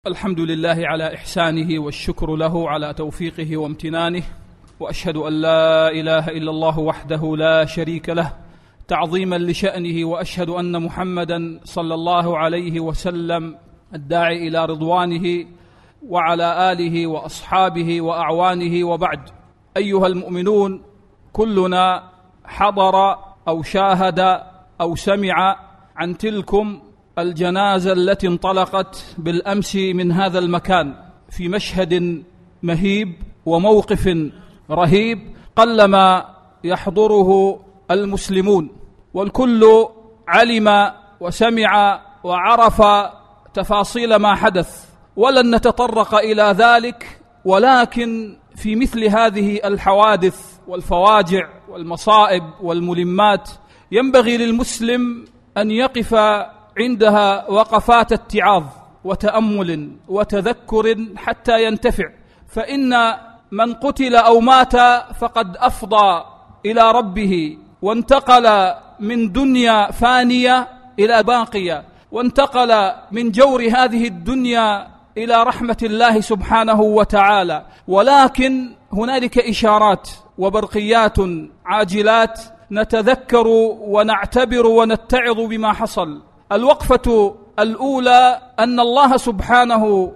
الحمد لله على إحسانه والشكر له على توفيقه وامتنانه، وأشهد أن لا إله إلا الله وحده لا شريك له تعظيما لشأنه، وأشهد أن محمدا صلى الله عليه وسلم الداعي إلى رضوانه وعلى آله وأصحابه وأعوانه، وبعد. أيها المؤمنون، كلنا حضر أو شاهد أو سمع عن تلكم الجنازة التي انطلقت بالأمس من هذا المكان في مشهد مهيب وموقف رهيب قلما يحضره المسلمون، والكل علم وسمع وعرف تفاصيل ما حدث، ولن نتطرق إلى ذلك. ولكن في مثل هذه الحوادث والفواجع والمصائب والملمات ينبغي للمسلم أن يقف عندها وقفات اتعاظ وتأمل وتذكر حتى ينتفع، فإن من قتل أو مات فقد أفضى إلى ربه، وانتقل من دنيا فانية إلى باقية، وانتقل من جور هذه الدنيا إلى رحمة الله سبحانه وتعالى. ولكن هنالك إشارات وبرقيات عاجلات نتذكر ونعتبر ونتعظ بما حصل. الوقفة الأولى أن الله سبحانه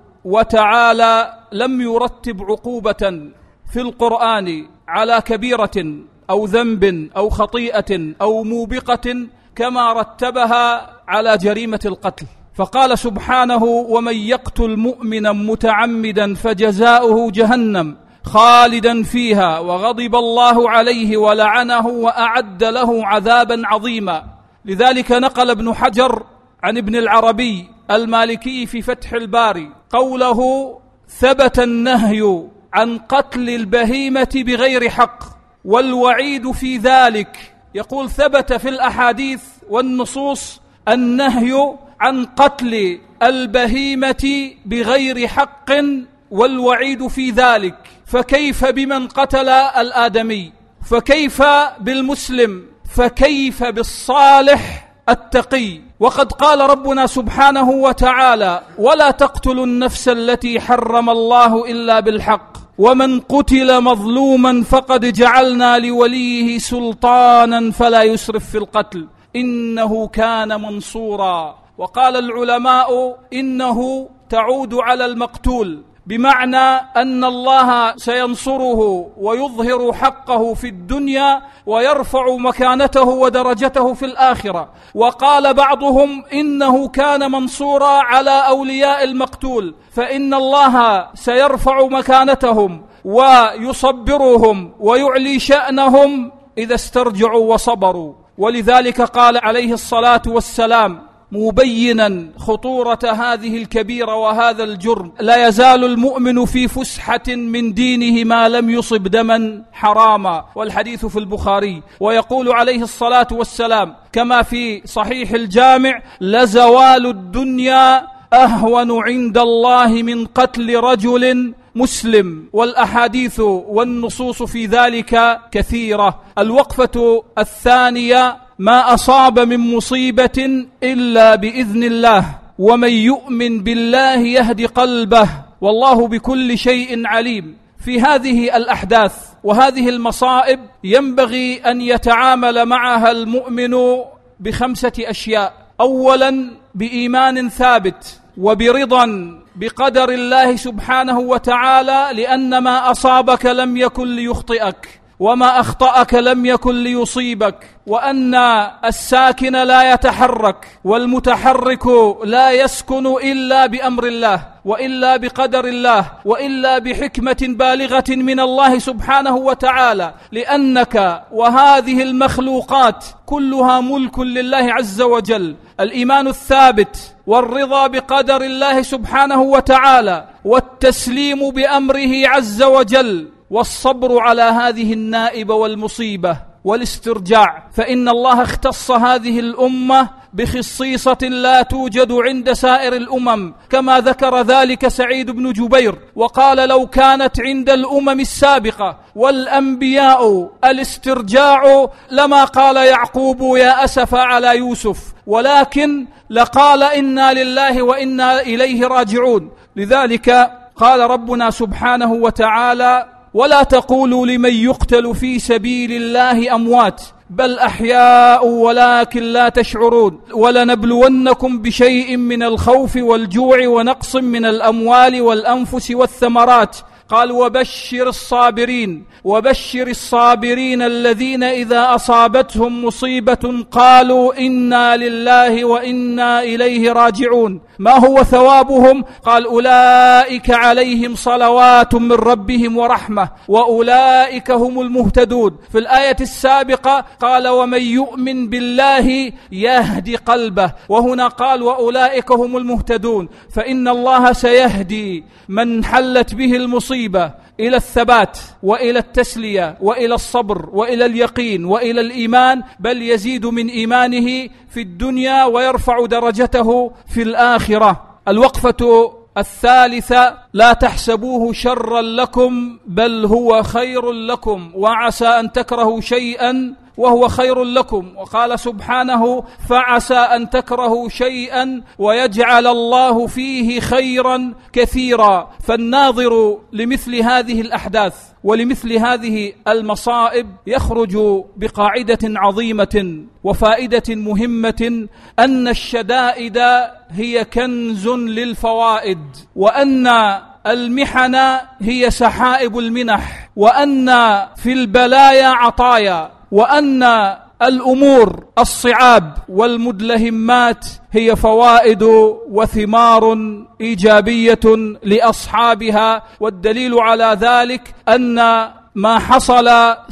وتعالى لم يرتب عقوبة في القرآن على كبيرة أو ذنب أو خطيئة أو موبقة كما رتبها على جريمة القتل، فقال سبحانه: ومن يقتل مؤمنا متعمدا فجزاؤه جهنم خالدا فيها وغضب الله عليه ولعنه وأعد له عذابا عظيما. لذلك نقل ابن حجر عن ابن العربي المالكي في فتح الباري قوله: ثبت النهي عن قتل البهيمة بغير حق والوعيد في ذلك. يقول: ثبت في الأحاديث والنصوص النهي عن قتل البهيمة بغير حق والوعيد في ذلك، فكيف بمن قتل الآدمي؟ فكيف بالمسلم؟ فكيف بالصالح التقي؟ وقد قال ربنا سبحانه وتعالى: ولا تقتلوا النفس التي حرم الله إلا بالحق ومن قتل مظلوما فقد جعلنا لوليه سلطانا فلا يسرف في القتل إنه كان منصورا. وقال العلماء إنه تعود على المقتول، بمعنى أن الله سينصره ويظهر حقه في الدنيا ويرفع مكانته ودرجته في الآخرة. وقال بعضهم إنه كان منصورا على أولياء المقتول، فإن الله سيرفع مكانتهم ويصبرهم ويعلي شأنهم إذا استرجعوا وصبروا. ولذلك قال عليه الصلاة والسلام مبينا خطورة هذه الكبيرة وهذا الجرم: لا يزال المؤمن في فسحة من دينه ما لم يصب دما حراما، والحديث في البخاري. ويقول عليه الصلاة والسلام كما في صحيح الجامع: لزوال الدنيا أهون عند الله من قتل رجل مسلم. والأحاديث والنصوص في ذلك كثيرة. الوقفة الثانية: ما أصاب من مصيبة إلا بإذن الله، ومن يؤمن بالله يهدي قلبه، والله بكل شيء عليم. في هذه الأحداث وهذه المصائب ينبغي أن يتعامل معها المؤمن بخمسة أشياء: أولا بإيمان ثابت وبرضا بقدر الله سبحانه وتعالى، لأن ما أصابك لم يكن ليخطئك وما أخطأك لم يكن ليصيبك، وأن الساكن لا يتحرك والمتحرك لا يسكن إلا بأمر الله وإلا بقدر الله وإلا بحكمة بالغة من الله سبحانه وتعالى، لأنك وهذه المخلوقات كلها ملك لله عز وجل. الإيمان الثابت والرضا بقدر الله سبحانه وتعالى والتسليم بأمره عز وجل والصبر على هذه النائبة والمصيبة والاسترجاع، فإن الله اختص هذه الأمة بخصيصة لا توجد عند سائر الأمم، كما ذكر ذلك سعيد بن جبير وقال: لو كانت عند الأمم السابقة والأنبياء الاسترجاع لما قال يعقوب يا أسف على يوسف، ولكن لقال إنا لله وإنا إليه راجعون. لذلك قال ربنا سبحانه وتعالى: ولا تقولوا لمن يقتل في سبيل الله أموات بل أحياء ولكن لا تشعرون، ولنبلونكم بشيء من الخوف والجوع ونقص من الأموال والأنفس والثمرات. قال: وبشر الصابرين الذين إذا أصابتهم مصيبة قالوا إنا لله وإنا إليه راجعون. ما هو ثوابهم؟ قال: أولئك عليهم صلوات من ربهم ورحمة وأولئك هم المهتدون. في الآية السابقة قال: ومن يؤمن بالله يهدي قلبه، وهنا قال: وأولئك هم المهتدون. فإن الله سيهدي من حلت به المصيبة إلى الثبات وإلى التسلية وإلى الصبر وإلى اليقين وإلى الإيمان، بل يزيد من إيمانه في الدنيا ويرفع درجته في الآخرة. الوقفة الثالثة: لا تحسبوه شرا لكم بل هو خير لكم، وعسى أن تكرهوا شيئا وهو خير لكم. وقال سبحانه: فعسى أن تكرهوا شيئا ويجعل الله فيه خيرا كثيرا. فالناظر لمثل هذه الأحداث ولمثل هذه المصائب يخرج بقاعدة عظيمة وفائدة مهمة: أن الشدائد هي كنز للفوائد، وأن المحن هي سحائب المنح، وأن في البلايا عطايا، وأن الأمور الصعاب والمدلهمات هي فوائد وثمار إيجابية لأصحابها. والدليل على ذلك أن ما حصل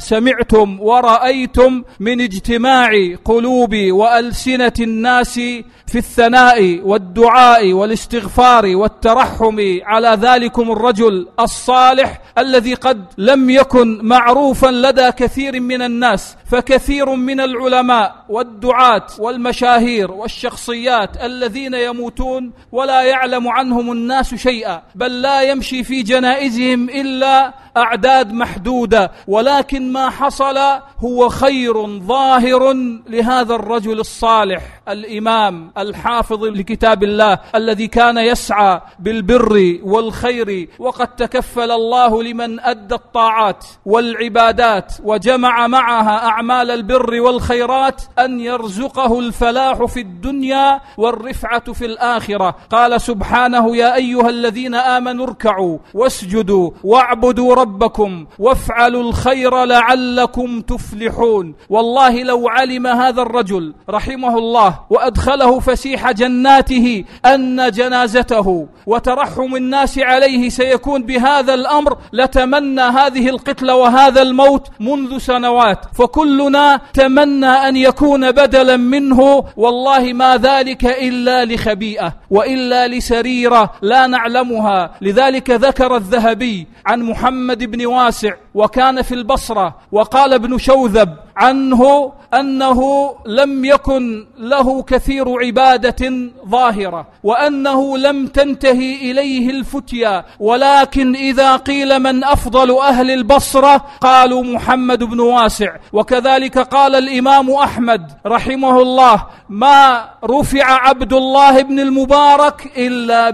سمعتم ورأيتم من اجتماع قلوب وألسنة الناس في الثناء والدعاء والاستغفار والترحم على ذلكم الرجل الصالح الذي قد لم يكن معروفا لدى كثير من الناس. فكثير من العلماء والدعاة والمشاهير والشخصيات الذين يموتون ولا يعلم عنهم الناس شيئا، بل لا يمشي في جنائزهم إلا أعداد محدودة، ولكن ما حصل هو خير ظاهر لهذا الرجل الصالح الإمام الحافظ لكتاب الله الذي كان يسعى بالبر والخير، وقد تكفل الله لمن أدى الطاعات والعبادات وجمع معها أعمال البر والخيرات أن يرزقه الفلاح في الدنيا والرفعة في الآخرة. قال سبحانه: يا أيها الذين آمنوا اركعوا واسجدوا واعبدوا ربكم وافعلوا الخير لعلكم تفلحون. والله لو علم هذا الرجل رحمه الله وأدخله فسيح جناته أن جنازته وترحم الناس عليه سيكون بهذا الأمر لتمنى هذه القتلة وهذا الموت منذ سنوات، فكلنا تمنى أن يكون بدلا منه. والله ما ذلك إلا لخبيئة وإلا لسريرة لا نعلمها. لذلك ذكر الذهبي عن محمد بن واسع وكان في البصرة، وقال ابن شوذب عنه أنه لم يكن له كثير عبادة ظاهرة، وأنه لم تنتهي إليه الفتيا، ولكن إذا قيل من أفضل أهل البصرة قالوا محمد بن واسع. وكذلك قال الإمام أحمد رحمه الله: ما رفع عبد الله بن المبارك إلا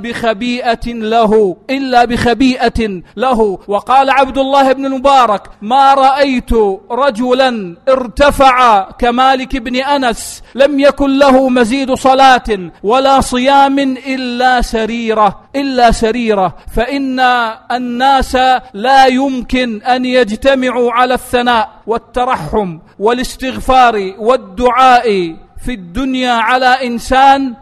بخبيئة له. وقال عبد الله بن المبارك: ما رأيت رجلا ارتفع كمالك بن أنس لم يكن له مزيد صلاة ولا صيام إلا سريرة. فإن الناس لا يمكن أن يجتمعوا على الثناء والترحم والاستغفار والدعاء في الدنيا على إنسان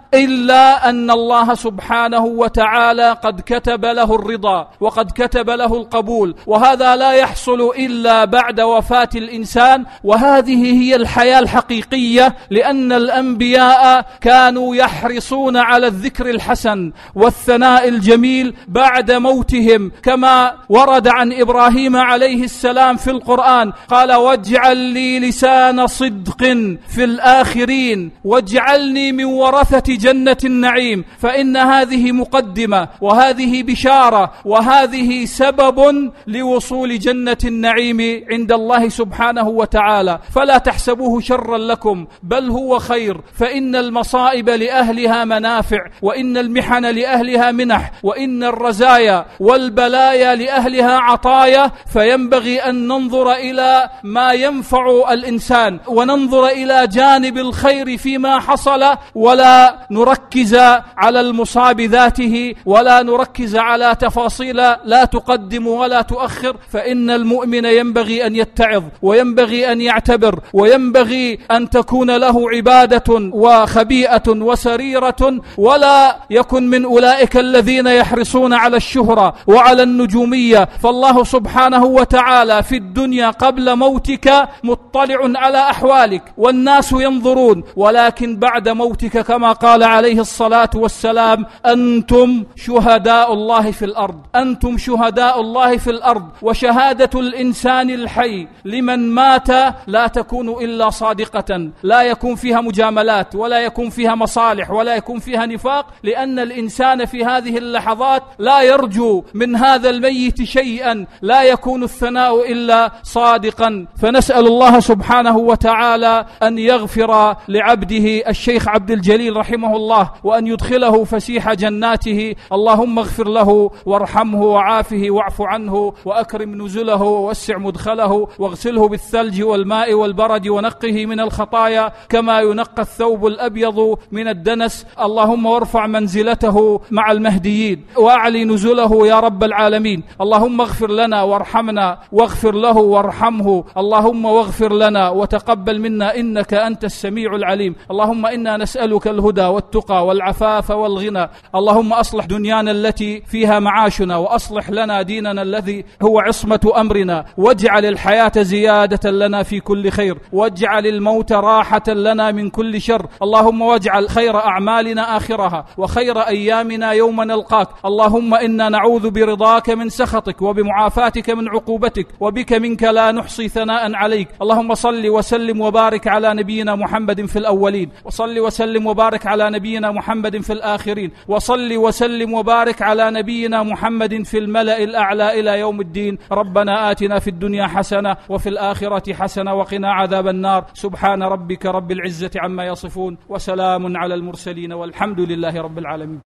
إلا أن الله سبحانه وتعالى قد كتب له الرضا وقد كتب له القبول، وهذا لا يحصل إلا بعد وفاة الإنسان. وهذه هي الحياة الحقيقية، لأن الأنبياء كانوا يحرصون على الذكر الحسن والثناء الجميل بعد موتهم، كما ورد عن إبراهيم عليه السلام في القرآن قال: واجعل لي لسان صدق في الآخرين واجعلني من ورثة جنة النعيم. فإن هذه مقدمة، وهذه بشارة، وهذه سبب لوصول جنة النعيم عند الله سبحانه وتعالى. فلا تحسبوه شرا لكم، بل هو خير، فإن المصائب لأهلها منافع، وإن المحن لأهلها منح، وإن الرزايا والبلايا لأهلها عطايا. فينبغي أن ننظر إلى ما ينفع الإنسان، وننظر إلى جانب الخير فيما حصل، ولا نركز على المصاب ذاته، ولا نركز على تفاصيل لا تقدم ولا تؤخر. فإن المؤمن ينبغي أن يتعظ، وينبغي أن يعتبر، وينبغي أن تكون له عبادة وخبيئة وسريرة، ولا يكن من أولئك الذين يحرصون على الشهرة وعلى النجومية. فالله سبحانه وتعالى في الدنيا قبل موتك مطلع على أحوالك، والناس ينظرون، ولكن بعد موتك كما قال عليه الصلاة والسلام: أنتم شهداء الله في الأرض، أنتم شهداء الله في الأرض. وشهادة الإنسان الحي لمن مات لا تكون إلا صادقة، لا يكون فيها مجاملات، ولا يكون فيها مصالح، ولا يكون فيها نفاق، لأن الإنسان في هذه اللحظات لا يرجو من هذا الميت شيئا، لا يكون الثناء إلا صادقا. فنسأل الله سبحانه وتعالى أن يغفر لعبده الشيخ عبد الجليل رحمه الله، وأن يدخله فسيح جناته. اللهم اغفر له وارحمه وعافه واعف عنه وأكرم نزله ووسع مدخله، واغسله بالثلج والماء والبرد، ونقه من الخطايا كما ينقى الثوب الأبيض من الدنس. اللهم وارفع منزلته مع المهديين، وأعلي نزله يا رب العالمين. اللهم اغفر لنا وارحمنا، واغفر له وارحمه. اللهم واغفر لنا وتقبل منا إنك أنت السميع العليم. اللهم إنا نسألك الهدى والتقى والعفاف والغنى. اللهم أصلح دنيانا التي فيها معاشنا، وأصلح لنا ديننا الذي هو عصمة أمرنا، واجعل الحياة زيادة لنا في كل خير، واجعل الموت راحة لنا من كل شر. اللهم واجعل خير أعمالنا آخرها، وخير أيامنا يوم نلقاك. اللهم إنا نعوذ برضاك من سخطك، وبمعافاتك من عقوبتك، وبك منك لا نحصي ثناء عليك. اللهم صل وسلم وبارك على نبينا محمد في الأولين، وصل وسلم وبارك على نبينا محمد في الآخرين، وصل وسلم وبارك على نبينا محمد في الملأ الأعلى إلى يوم الدين. ربنا آتنا في الدنيا حسنة وفي الآخرة حسنة وقنا عذاب النار. سبحان ربك رب العزة عما يصفون، وسلام على المرسلين، والحمد لله رب العالمين.